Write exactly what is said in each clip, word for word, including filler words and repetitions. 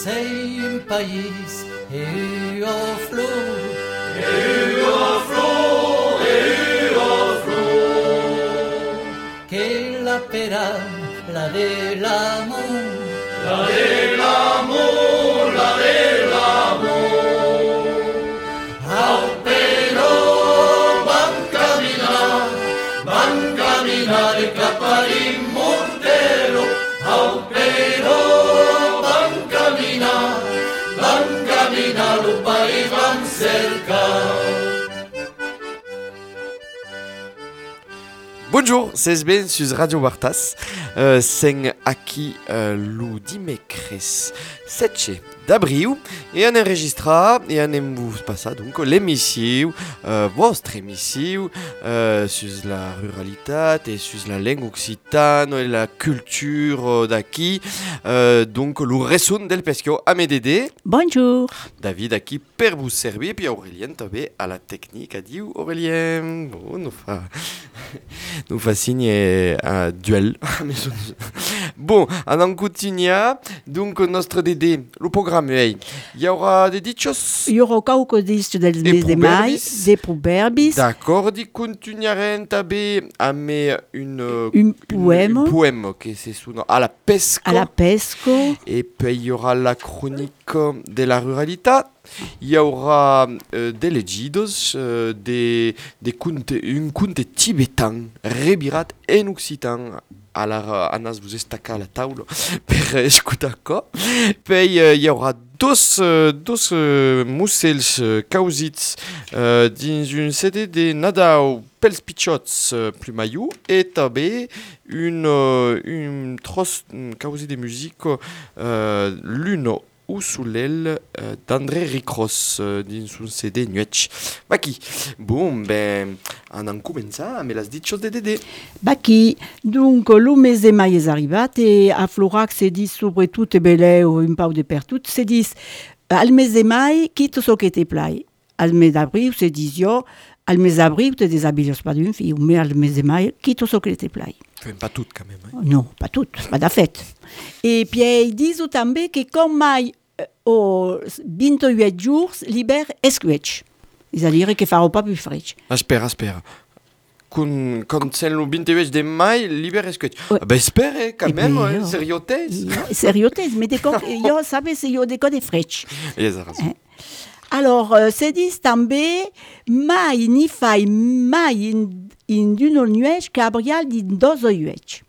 sei un país e o flor, e o flor, e o flor, che la pera, la de l'amor, la de l'amor, la de l'amor. Au però van caminar, van camminare cap a l'immortelo, au però van caminar, van caminar lo país van cercar. Bonjour, c'est ben sur Radio Bartas. Euh, sen aqui euh, lo dimecres sete d'abril e an enregistra e an embus passar donc l'émission, euh, vostre émission euh, sur la ruralité et sur la langue occitane et la culture d'aquí. Euh, donc le resson del pesco a Medede. Bonjour. David aqui per vous servir, puis Aurélien també à la technique a dit Aurélien. Bon, nous fa nous fa signe un duel. Bon, en continue donc notre Dédé, le programme. Il y aura des dichos. Il y aura quelques dichos del mes de mai, des proverbis. D'accord, di continueremo també a me une un poème. Un poème que c'est sous à la pesco. À la pesco. Et puis il y aura la chronique de la ruralité. Il y aura euh, des legidos, euh, des des contes, un conte tibétain, rebirat en occitan. Alors, Anas vous estaca la table pour écouter quoi. Puis il y aura deux deux mussels causits euh, dans une C D de Nadao pels pichots plumayou et també une une trosse causi de musique euh, l'une ou sous l'aile euh, d'André Ricross euh, dans son C D Nuech. Baki. Bon, ben, on en commence mais las dites choses de Dédé. Baki. Donc, le mes de mai est arrivé et à Florac se dit surtout et belle ou un peu de per tout se dit al mes de mai quitte ce qui te plaît. Al mes d'avril se dit yo al mes d'avril te déshabilles pas d'une fille mais al mes de mai quitte ce qui te plaît. Enfin, pas toutes quand même. Hein. Non, pas toutes, pas de fête. Et puis ils disent aussi que comme mai au vingt-huit jours l'hiver escuech. C'est-à-dire qu'il ne fera pas plus frais. Espera, espera. Quand, quand c'est le vingt-huit de mai, l'hiver escuech. Ouais. Ah ben espère, quand et même, hein, sériotès. Sériotès, mais des coques, yo savez, c'est yo des coques fraîches. Yes, raison. Alors, euh, c'est dit també, mai ni fai mai in, in d'une nuech cabrial din dos oiuech.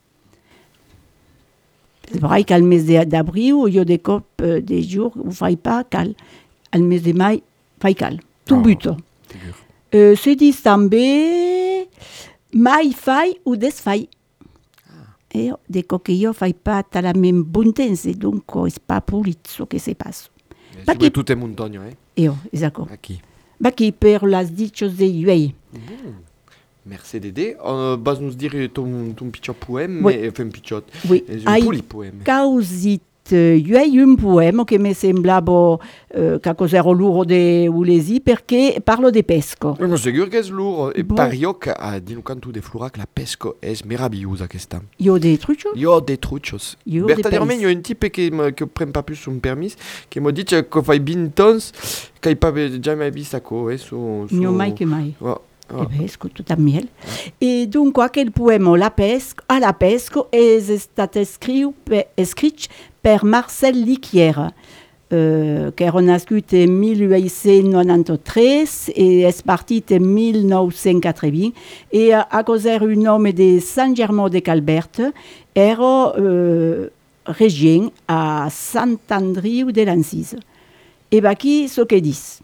C'est vrai qu'al mes d'avril, il y a des copes euh, des jours où il ne faille pas cal. Al mes de mai, faille cal. Tout oh, but. Euh, c'est dit també, mai faille ou des faille. Ah. Et des coquilles ne faille pas à la même bontense, donc ce n'est pas pour ce qui se passe. Qui... Tout est montagne, hein? Et oh, d'accord. Aquí. Baki per las dichos de Yuei. Bon. Merci Dédé. On va nous dire ton, ton petit poème, oui. mais enfin petit, oui. un polypoème. Causit Yuei un poème che mi semblava uh, qualcosa lourd de ulesi perché parlo di pesco. Non sicuro che è lourd. E bon. Parioc a dit nous canto de Florac la pesco è meravigliosa questa. Io dei truccios? Io dei truccios. Verdaderamente io ho un type che che prend pas plus son permis che mi dice che fai bintons che pas jamais visto co eh su su. Non mai che mai. Oh. Oh. Eh pesco tutta miel. E dunque quel poema la pesco, a la pesco è stato scritto per, per Marcel Liquière, euh, che era nascut en diciotto novantatré e è partito en diciannovecentottantacinque e a causa un nome di Saint Germain de Calbert era euh, regent a Sant'Andriu de l'Ancise. E qui ce che dice.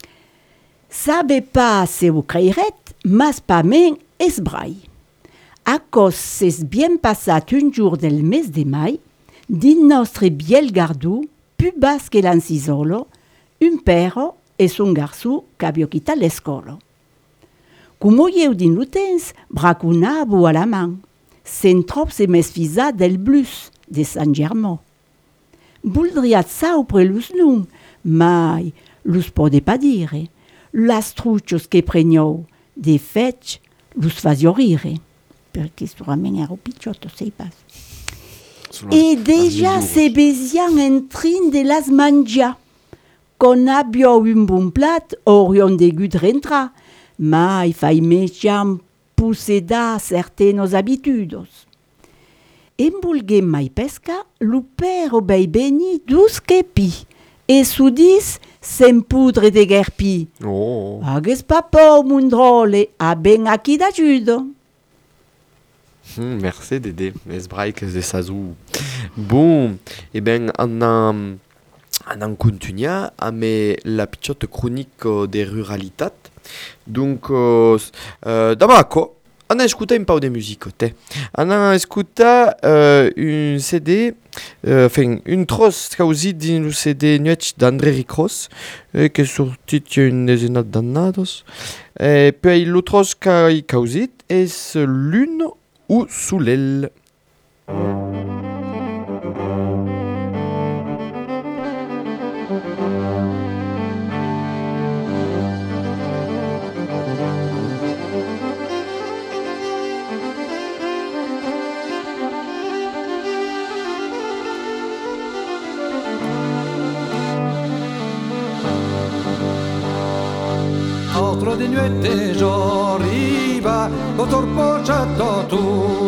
Sabe pas se vous créerez, mas pas men es brai. A cause s'est bien passat un jour del mes de mai, din nostre biel gardou, plus bas que l'ancisolo, un perro e son garçon qu'avio quittat l'escolo. Como ieu din lo temps, bracunavo a la man, sen trop se mesfisa del blus de Saint Germain. Voldriat saupre los nun, mai los pode pas dire. Las truchos che pregnou de fetch los fazio rire, perché sto ramen ero picciotto, sei pas. E déjà se bezian en trin de las mangia. Con abbio un bon plat, orion de gut rentra, ma i fai meciam posseda certaines habitudes. En vulguem mai pesca, l'upero bei beni dus kepi, e sudis sem pudre de gerpi. Oh. Hagues papa mun drole, a ben aki d'ajudo. Hmm, merci Dédé, es braik de sazou. Bon, eh ben, on a, on a continué à me la petite chronique des ruralités. Donc, euh, euh, d'abord, on a écouté un peu de musique. Te. On a écouté euh, une C D, euh, enfin, une trosse causée d'une C D nuet d'André Ricros, euh, qui est sortie il y a une dizaine d'années. Et puis, l'autre trosse causée est Lune ou sous l'aile. Altro di nuete gioriva, lo torpociato tu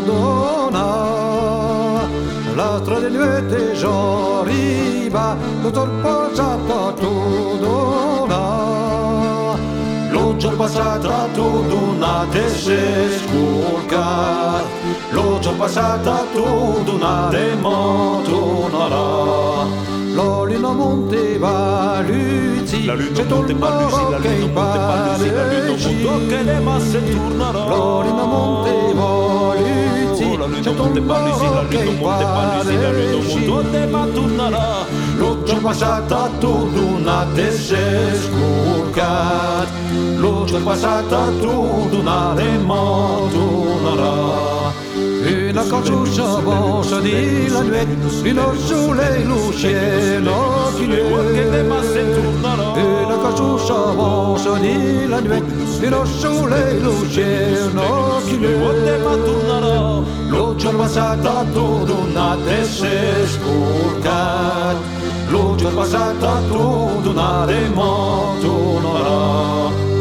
dona. L'altro di nuete gioriva, lo torpociato tu dona. Lo giorpasata tu dona te se sculca. Lo giorpasata tu dona te motonara. L'olino monte va luci, La lune c'è monte va luci, la che lune monte va luci, la lune monte che le masse tornerà. L'olino monte va luci, La lune c'è monte va luci, la lune che monte va luci, la lune monte va tornerà. L'ho già passata tu d'una te sei scurcat. L'ho già passata tu d'una remontonarà. Una canciuccia voce di la nuit, fino sole lo cielo che le masse tornerà. Una canciuccia voce di la nuit, fino sole lo cielo che le tornerà. L'ho già passata tu d'una te sei scurcat. L'ho già passata tu d'una remontonarà.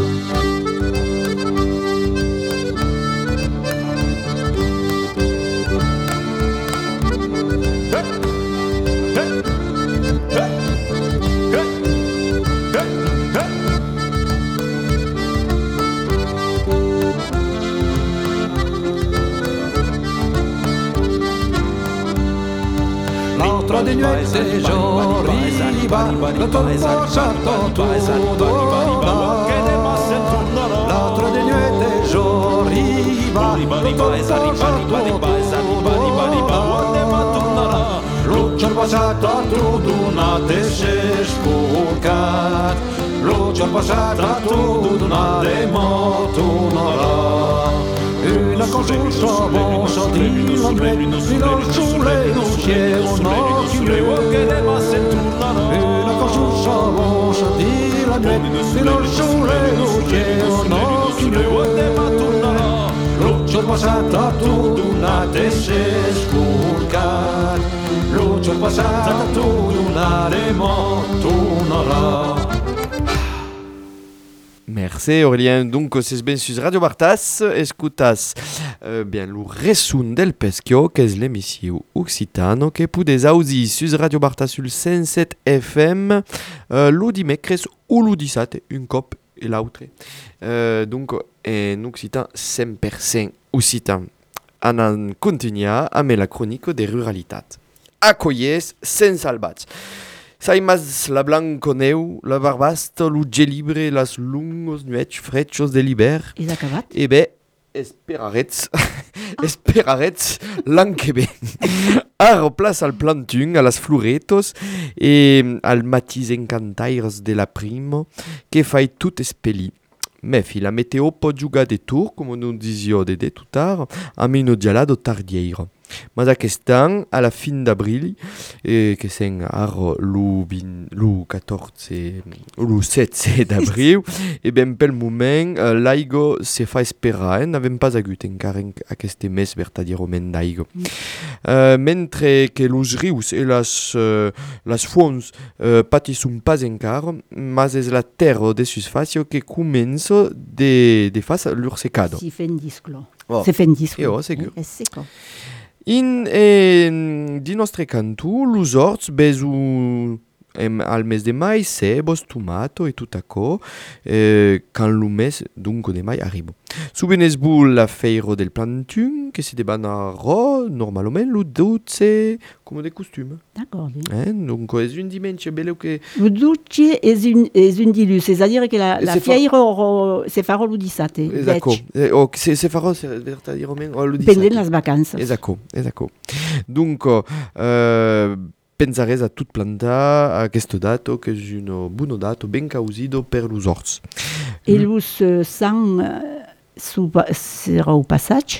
L'altra di nuete gioriva, lo torpociato tu dona. L'altra di nuete gioriva, lo torpociato tu dona. Lo giorpasata tu d'una te sei scurcat. Lo giorpasata tu d'una remontonarà. Una canciuccia voce di la nuit, fino al sole lo cielo che le masse tornerà. Una canciuccia voce di la nuit, fino al sole lo cielo che le tornerà. L'ho già passata tu d'una te sei scurcat. L'ho già passata tu d'una remontonarà. Merci Aurélien. Donc c'est bien sur Radio Bartas, escutas euh, bien le resun del pescio, que est l'émission occitano, que poudez ausi sur Radio Bartas sur cent sept F M, euh, lo dimecres ou lo dissat, une cop et l'autre. Euh, donc en occitan cent pour cent occitan. On en continue avec la chronique des ruralitats. Accoyes sen salvats. Saimas la blanconeu, la barbast, l'uge libre, las lungos nuets frechos de l'hiver. És acabat? E bé, esperarets, esperarets l'an que ve. A replace al plantun, a las floretos e al matiz encantaires de la primo que fai tout espeli. Mefi, la meteo pot jugar de tour, com nous disio de de tout tard, amb un dialado tardieiro. mas aquest any, a la fin d'abril, eh, que c'est ar lo, lo catorze, lo setze d'abril, e ben pel moment, uh, l'aigua se fa esperar, eh? N'avem pas hagut encara en aquest mes vertadirament d'aigua. Mm. Uh, mentre que los rius e les, uh, les fonts uh, patissun pas encara, mas és la terra de susfacio que comença de, de fas lur secado. Si fendisclo. Oh. Se fendisclo. E oh, segur. Eh, è secco. In eh, di nostre cantu, los orts besu em, al mes de mai, cebos, tomato e tutto acco, eh, quand lo mes dunque de mai arriba. Subenes bu la feiro del plantun, che si debanarò normalmente lo dodici come de costume. D'accord. Eh, dunque è un dimanche bello che... Le dodici è un, è un dilus, c'est-à-dire que la, la Se fa- fiera se farà lo dissate. Esatto. Eh, oh, se, se farò vertadiramente oh, lo Pendent dissate. les vacances. Esatto, esatto. Dunque, eh, pensares a tot plantar a questo dato, che è un buono dato ben causido per los orts. Et los uh, sang uh, su, sera au passage,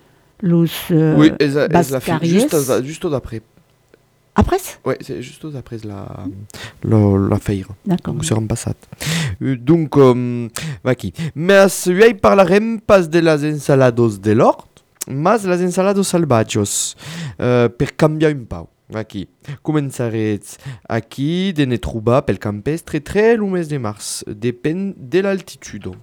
los uh, Oui, es, es la fin, bascaries. juste, juste d'après. Après? Ouais, c'est juste après la, la, la feira. D'accord. Donc, serà passat. Uh, donc, um, va aquí. Mas uei parlarem pas de las ensalados de l'hort, mas las ensalados salvatges, uh, per canviar un pau. Aquí. Començarets aquí de ne trobar pel campestre tre lo mes de març. Depèn de l'altitudo.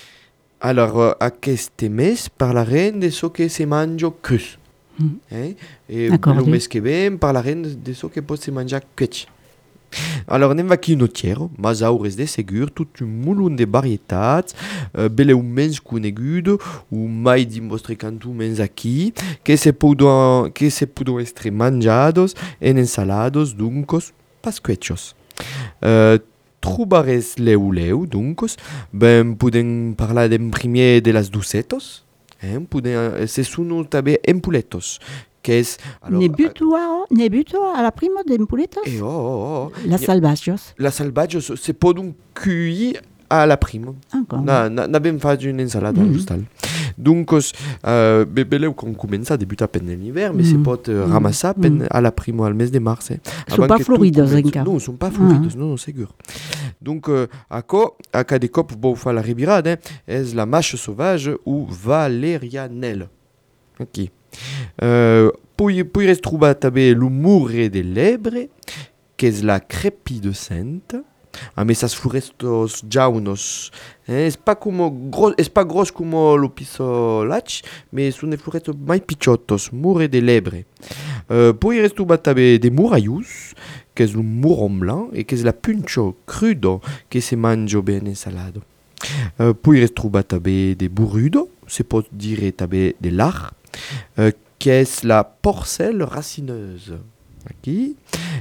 Alors, uh, aquest mes parlarem de so que se mangia crus. Mm. Eh? E D'accord, lo oui. mes que ven parlarem de, de so que pot se mangia cuet. Alors, anem aquí no tiero, mas aures de segur tot un mulun de varietats, uh, beleu mens conegudo, ou mai din vostre cantu mens aquí, que se podon, que se podon estre mangiados en ensalados, duncos, pas cuechos. Uh, trobares leu leu, duncos, ben podem parlar en primer de las ducetos, eh? Podem, se sono també empuletos, que és... alors, Ne buto a, ne buto a la prima de empuletas? Eh, oh, oh, oh. Las salvages. La salvatges se podon cuir a la prima. Encore. Na, na, n'abem fait une ensalada Mhm. justal. Donc, euh, be, beleu qu'on comença a debutar pen l'hiver, mais Mhm. se pot uh, Mhm. ramassar pen Mhm. a la prima al mes de març. Eh. Sont Avant pas que tout floridos comença- encara. Non, sont pas floridos, Ah. non, non, segur. Donc, euh, aco, a cada cop vou fa la ribirada, eh, és la mâche sauvage ou valerianelle. Aquí. Uh, poi, poi res trobar també l'humure de l'ebre, que és la crepi de cent, amb esas florestos jaunos. Eh? És pas como gros, és pas gros como lo pisolach, mais són de florestos mai pichotos, mure de l'ebre. Uh, poi res trobar també de muraius, que és un muron blanc, e que és la puncho crudo, que se mangia ben ensalado. Uh, poi res trobar també de burrudo, se pot dire també de lar, uh, que és la porcelle racineuse. Aquí.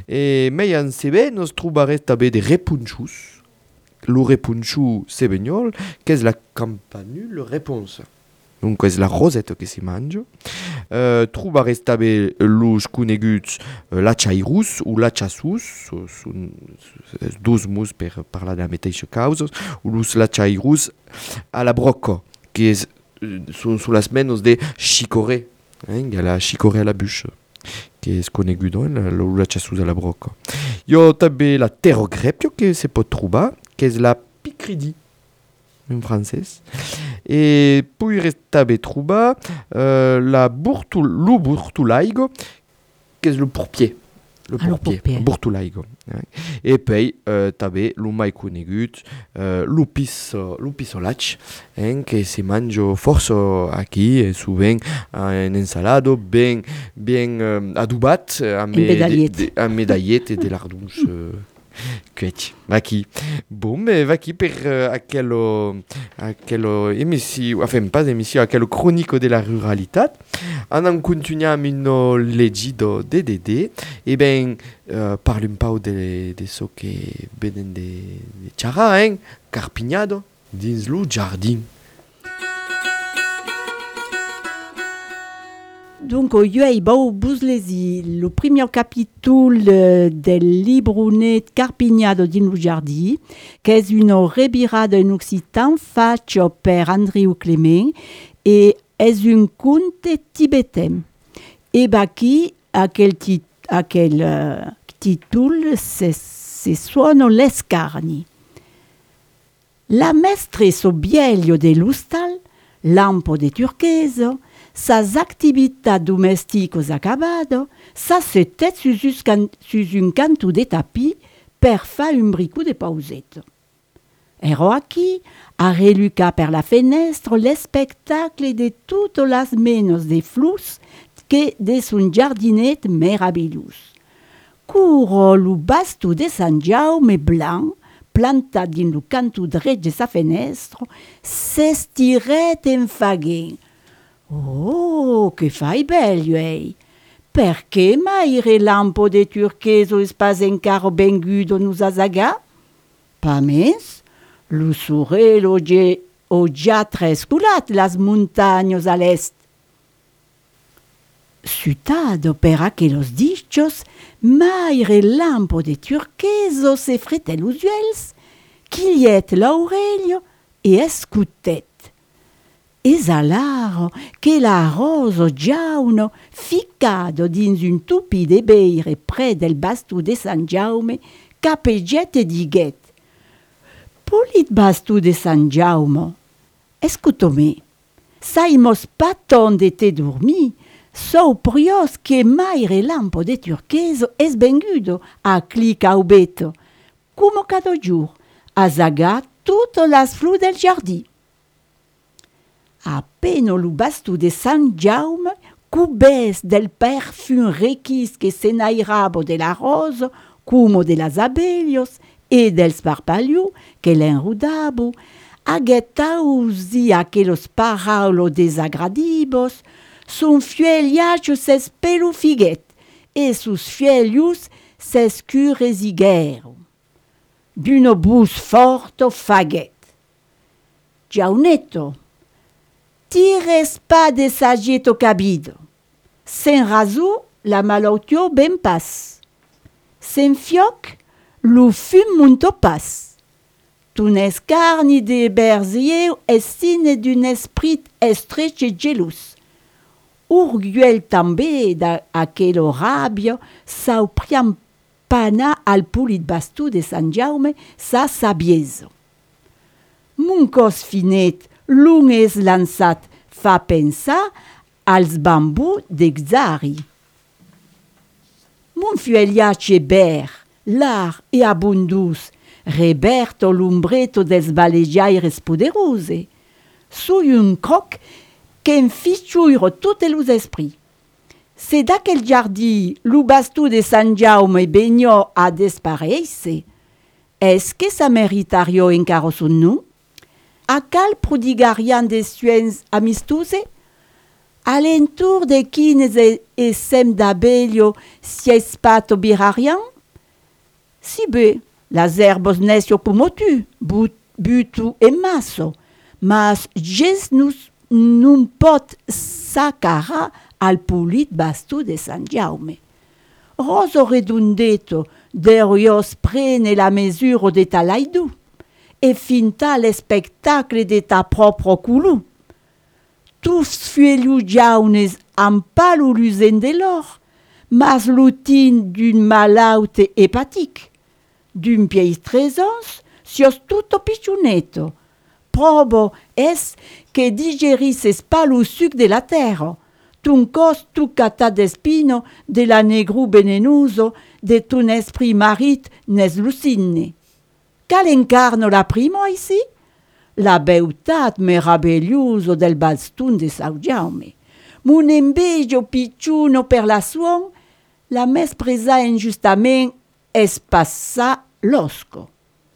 E mai en sebe nos trobarem també de repunxus. Lo repunxu sebenyol, que és la campanule reponsa. Donc és la roseta que se menja. Uh, trobarem també los coneguts uh, la chairus o la chassus, són dos mots per parlar de la mateixa causa, o los la chairus a la broca, que és, són, són les menos de chicorée. Eh? Hi ha la chicorée a la bûche, que és coneguda, eh? la, la chassus a la broca. Hi ha també la pterogrepio, que se pot trobar, que és la picridie, en francès. E poi res també trobar uh, la burtul, lo burtulaigo, que és le pourpier. Le Ah, le pourpier, pourpier. burtulaigo. Eh? E poi uh, també lo mai conegut, uh, lo, pis, lo pisolach, eh? que se mangia força aquí, eh, souvent en ensalado, ben, ben uh, adubat, amb En medallet. de, de, amb medallet de lardons uh, cuits. Aquí. Bon, mais aquí per uh, aquello, aquello emissió, enfin, pas emissió, aquello cronico de la ruralitat, anam continuam in legido de D D, e ben uh, parlem pau de, de so que venen de, de Chara, hein, Carpignado, dins lo jardin. Donc, io ai bau buslesi le premier capitolo del libro net Carpignado di Nujardi, che è una rebirada in occitan fatto per Andrew Clement e è un conte tibetain. E baqui aquel, tit, aquel uh, títol se, se suono les carni. La mestresso bielio dell'ustal, lampo de turcheso, sas activitats domesticos acabado, sa se tet sus, sus un canto de tapis per fa un bricou de pausetto. Ero aquí a reluca per la fenestra le spectacle de tutte las menos de flus que de son jardinet merabilhus. Curo lu basto de San Jaume blanc, plantat din lo canto dret de sa fenestra, s'estiret en faguent. Oh, que fai bello, ei! Perché maire lampo de turcheso es pas encara bengudo nous azaga? Pa mes, lo sorello ge o già tresculat las montagnas a l'est. Sutado per aquelos dichos, maire lampo de turcheso se frete los uels, chiliet l'aurelio e escutet. Esalaro che la rosa giauno, ficcado dins un tupi de beire pre del bastu de San Jaume, capegget e diguet: Polit bastu de San Jaume, escutome, saimos pas ton de te dormi, so prios che maire lampo de turcheso es bengudo a clic au beto, como cada jour, a zaga tutte las flus del jardin. Appena lo basto de San Jaume, cubes del perfum requis que s'enairabo de la rosa, como de las abellos, e del sparpagliu que l'enrudabo, aguetausi aquelos paraulo desagradibos, son fieliacho s'espelufiguet, e sus fielius s'escuresiguero. D'uno bus forto faguet. Giaunetto, tires pas de sagito cabido. Sen razou, la malautio ben pas. Sen fioc, lo fum munto pas. Tun escarni de berzier estine d'un esprit estretch et gelous. Urguel també d'aquelo rabio sau priam pana al pulit bastu de San Jaume sa sabieso. Mon cos finet, lung es lançat, fa pensar als bambous d'Exari. Mon fueliace ber, lar e abundus, reberto l'umbretto des balegiaires poderose, sui un croc qu'en fichuiro tutte los esprits. Se d'aquel jardí lo bastu de San Jaume begno a despareisse, es que sa meritario encaro son nom? A cal prodigarian de suens amistuse? Alentour de quines e, e sem d'abelio si espato birarian? Si be, las herbos nesio como tu, but, butu e masso, mas jes nus nun pot sacara al pulit bastu de San Jaume. Roso redundeto, derios prene la mesuro de talaidu, e finta le spectacle de ta propre culu. Tous fueliu jaunes am palu luzen de l'or, mas l'utin d'un malaute hépatique, d'un pied trésons, sios tutto picciunetto. Probo es que digeris es palu suc de la terra, tun cos tu cata d'espino de la negru benenuso de tun esprit marit nes lucine. Cal encarno la primo ici? La beutat meraviglioso del bastun de San Jaume. Mon embeggio picciuno per la suon, la mes presa injustament es passa l'osco.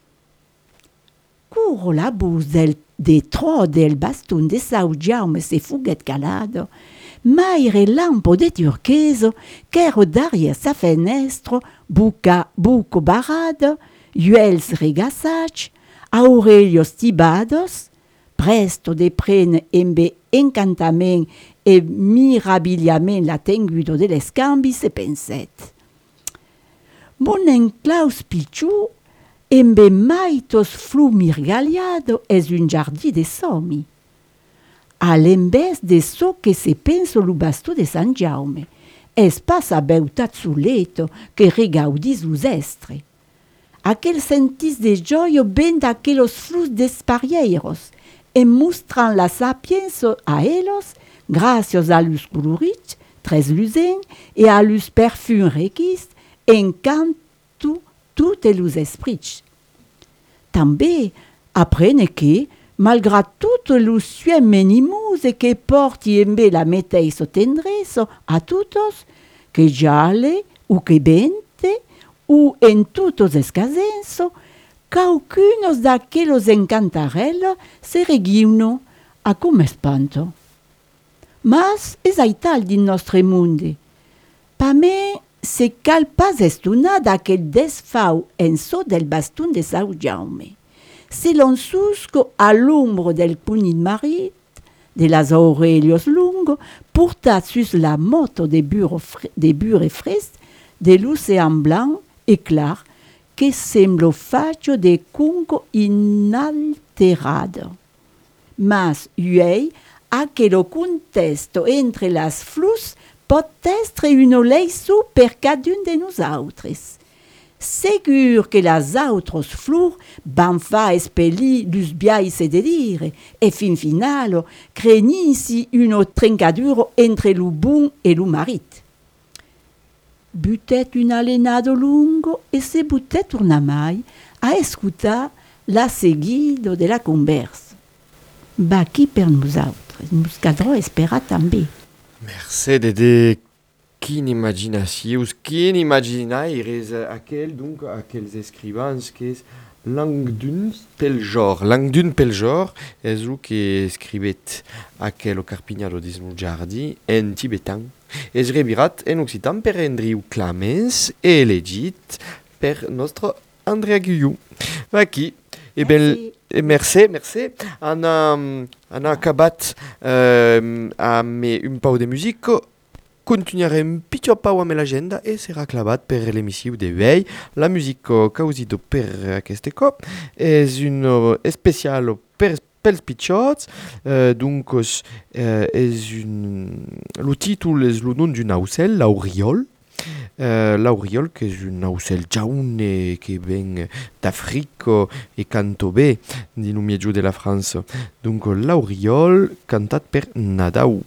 Curo la bus del de tro del bastun de San Jaume se fuguet calado, maire lampo de turcheso, qu'ero daria sa fenestro, buca, buco barado, uels regassach, aurelios tibados, presto de prene embe encantament e mirabilhament la tengudo de l'escambi se penset. Mon enclaus picciu, embe maitos flu mirgaliado es un jardí de somi. A l'embès de so que se penso lo basto de San Jaume, es pas abeutat su leto que regaudis us estre. Aquel sentis de gioio ben d'aquelos flus d'esparieiros, e mostran la sapienza a elos, gracias a lus colorits, tres lusen, e a lus perfum requis, encantu tout lus esprits. També aprene que, malgrat tout lus suem menimus e que porti embe la meteiso tendreso a tutos, que giale u que bente, u en tutos escasenso, caucunos d'aquelos encantarello se regiuno a come espanto. Mas es aital din nostre munde. Pa me se cal pas estuna d'aquel desfau en so del bastun de Sau Jaume. Se l'on susco a l'ombro del punit marit, de las Aurelios lungo, portat sus la moto de bure, de bure fres, de l'océan blanc e clar, que semblo facio de cunco inalterado. Mas uei, aquelo contesto entre las flus pot estre uno leisu per cadun de nosaltres. Segur que las autros flur van fa espelli lus biais e delire, e fin finalo crenisi uno trencaduro entre lu bun e lu marit. Butet un alenado lungo e se butet tornamai a escutar la seguido de la conversa. Ba qui per nosaltres, mus cadro espera també. Merci de quin imaginacions, quin imaginaires aquel, donc, aquels escrivans que és Langdun Peljor. Langdun Peljor és el que escrivet aquel o Carpignano d'Ismujardi en tibetan. És revirat en occitan per Andriu Clamens e elegit per nostre Andrea Guillou. Aquí, e ben, merci, merci. On a, on a acabat euh, amb un pau de musique. Continuarem pitjor pau amb l'agenda e serà clavat per l'emissiu de vell. La musica causida per aquest cop és un especial per pels pitjots, euh, donc euh, és un... Le títol és el nom d'un aucel, l'auriol. Uh, l'auriol, que és un aucel jaune que ven d'Africa e canto bé din un mitjó de la França. Donc l'auriol cantat per Nadau.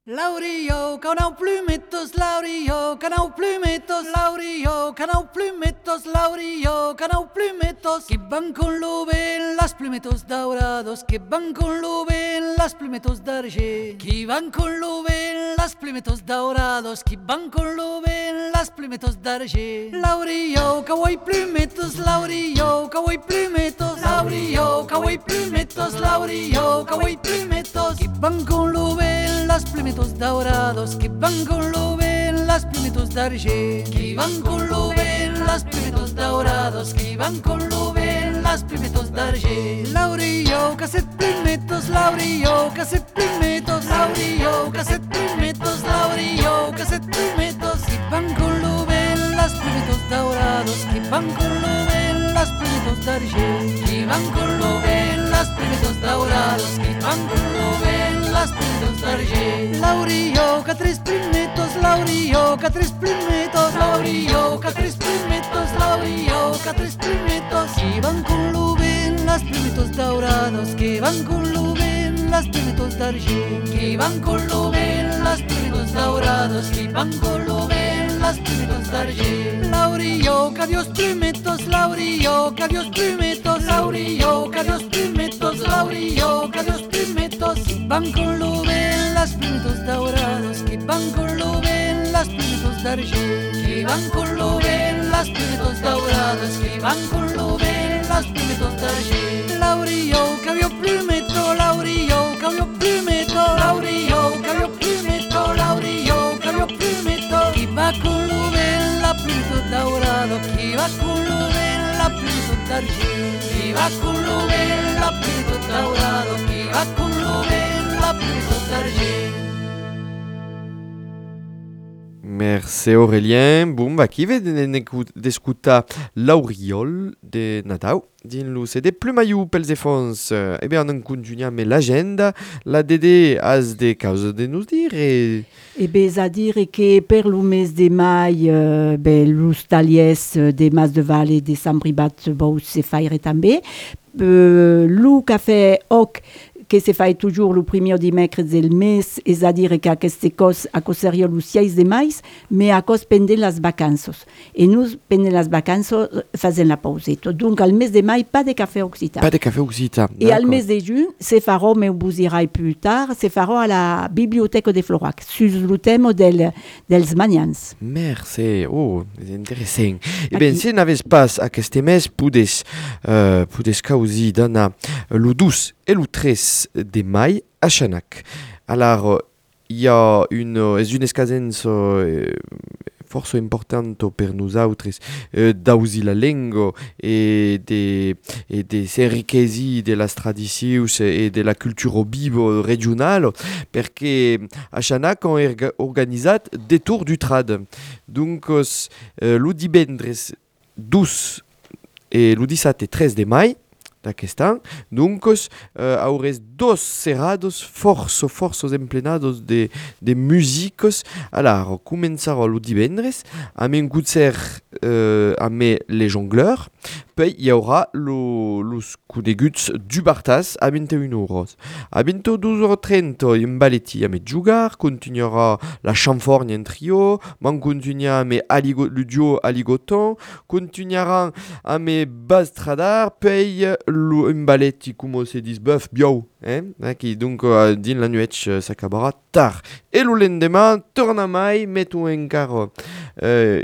Laurio, canau plumetos, Laurio, canau plumetos, Laurio, canau plumetos, Laurio, canau plumetos, que van con lo ven las plumetos dorados, que van con lo ven las plumetos d'argent, que van con lo ven las plumetos dorados, que van con lo ven las plumetos d'argent. Laurio, cawai plumetos, Laurio, cawai plumetos, Laurio, cawai plumetos, Laurio, cawai plumetos, que van con lo ven las plumetos dorados, que van con lo ven las plumetos d'argent, que van con lo ven las plumetos dorados, que van con lo ven las plumetos d'argent. Laurio, que set plumetos, Laurio, que set plumetos, Laurio, que set plumetos, Laurio, que set plumetos, que van con lo ven las plumetos dorados, que van con lo ven las plumetos d'argent, que van con lo ven las plumetos dorados, que van con lo ven las plumetos d'argent. Laurio, que tres plumetos, Laurio, que tres plumetos, Laurio, que tres plumetos, Laurio, que tres plumetos, que van con lo ven las plumetos dorados, que van con lo ven las plumetos d'argent, que van con lo ven las plumetos dorados, que van con lo ven las plumetos d'argent. Laurio, que Dios plumetos, Laurio, que Dios plumetos, Laurio, que Dios plumetos, Laurio, que Dios plumetos, que van con lo ven las plumetos dorados, que van con lo ven las plumetos d'argent, que van con lo ven las plumetos dorados, que van con lo ven las plumetos d'argent. Laurio, que vio plumeto, Laurio, que vio plumeto, Laurio, que vio plumeto, Laurio, que vio plumeto, que va con lo ven la plumeto dorado, que va con lo ven la plumeto d'argent, que va con lo ven la plumeto dorado, que va con lo ven la plumeto d'argent. Merci Aurélien. Bon, bah, qui veut d'écouter l'Auriol de Natau? Din-lo, c'est des plumaiou pels efons. Eh bien, on continue avec l'agenda. La Dédé has des causes de nous dire. Et... E bez a dire que per lo mes de mai euh, be, los talies de Mas de Val et de Sant Privat bous se faire també. Euh, lo qu'a fait hoc que se fait toujours le premier dimecres del mes, és a dir que aquesta cosa acoseria los seis de mai, mais a cos pendent les vacances. Et nous, pendent les vacances, faisons la pauseta. Donc, al mes de mai, pas de café occitan. Pas de café occitan. Et al mes de juin, se farà, mais vous dirai plus tard, se farà à la bibliothèque de Florac, sur le thème del, dels magnans. Merci. Oh, c'est intéressant. Eh bien, si n'avez pas aquest mes, pudes, uh, pudes causi dana le douze et le treize de mai à Chanac. Alors, il y a une, une escasence euh, force importante per nous autres euh, d'ausi la langue et des et des enriquesi de las tradicions et de la culture vive régionale parce que à Chanac on a organisé des tours du trad. Donc euh, le divendres douze et le dix-sept et treize de mai d'aquest any. Donc, euh, aurès dos serrados forços, forços emplenados de, de músicos. Alors, començarà le divendres amb un concert euh, amb les jongleurs. Puis, il y aura le, los coneguts du Bartas à vingt et une heures. À vingt-deux heures trente, un balletti amb jugar. Continuera la chanforgne en trio. Man continuera amb aligo, le duo Aligoton. Continuera amb Bastradar. Puis, un balletti, comme se dit, bœuf, bio. Hein? Qui, donc, euh, din la nuit, s'acabera tard. Et le lendemain, torna mai, mettons encara euh,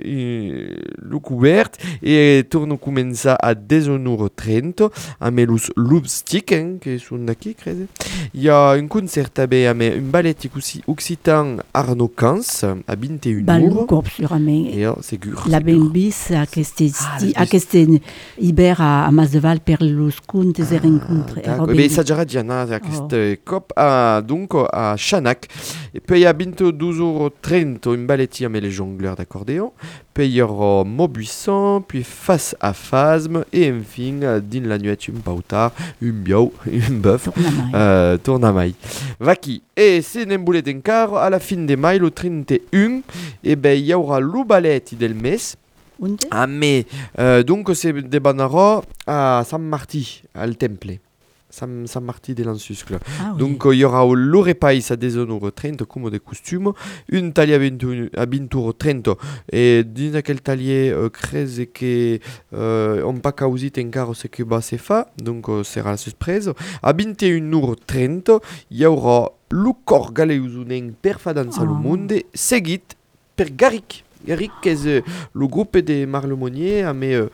le couvert et torno comença à dix heures trente amb los Lubstic, hein, qui sont d'aquí, crede. Il y a un concert també amb un balletti occitan Arnaud Cans à vingt et une heures. Ballo corp sûrament. Et oh, segur. La ben bis aquest, ah, aquest hiver a, a Mas de Val per los contes ah, et rencontres. D'accord. Mais ça dirait bien, aquest oh. cop à, donc à Chanac. Et puis il y a vingt-deux heures trente un balletti avec les jongleurs d'accordéon. Puis il y aura Maubuisson, puis Face à Phasme, et enfin, din la nuit, un pautard, un bio, un bœuf, euh, tournamaille. Vaki. Et c'est un boulet d'encar, à la fin de mai, le trente et un, et ben il y aura le balletti del mes. Ah, mais, euh, donc c'est des banara à San Martí, al Temple. San, San Martí de l'Ansuscle. Ah, oui. Donc il euh, y aura le repas à dix heures trente comme de costume, une taille à vingt heures trente et dans quel taille euh, crée que euh, on pas causé encore ce que va se faire, donc euh, sera la surprise. À vingt et une heures trente, il y aura le corps galéusunen per fa dansa oh. le monde, seguit per Garrick. Garrick, c'est le groupe de Marlemonier, avec euh,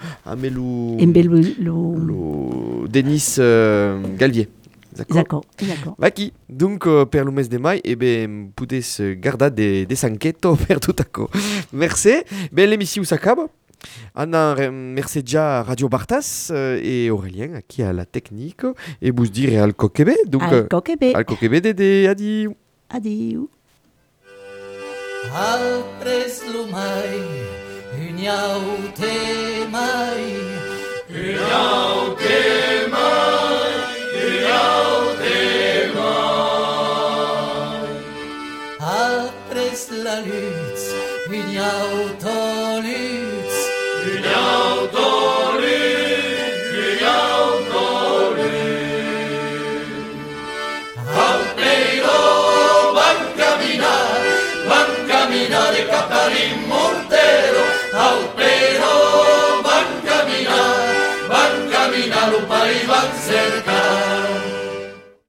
le Denis euh, Galvier. D'accord. D'accord. Vaki. Donc, euh, per le mes de mai, eh ben, pouvez garder des, des enquêtes per tout à coup. Merci. Ben, l'émission s'accabe. Anna, merci déjà à Radio Bartas euh, et Aurélien, qui a la technique, et vous dire al Coquebe. Donc, al Coquebe. Al Coquebe, Dédé, adieu. Adieu. Al pres lumai, uniaute mai, uniaute mai, uniaute mai. Al pres la lutte, uniauto lutte, uniauto